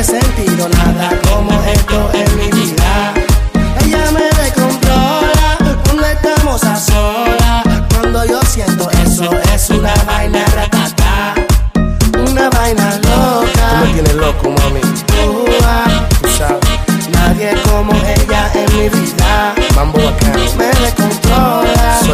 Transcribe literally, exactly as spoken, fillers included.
sentido nada como esto en mi vida. Ella me descontrola cuando estamos a solas. Cuando yo siento eso es una vaina ratata, una vaina loca. Tú me tienes loco, mami. Uh, ah, Tú sabes. nadie como ella en mi vida. Mambo bacano. Me descontrola.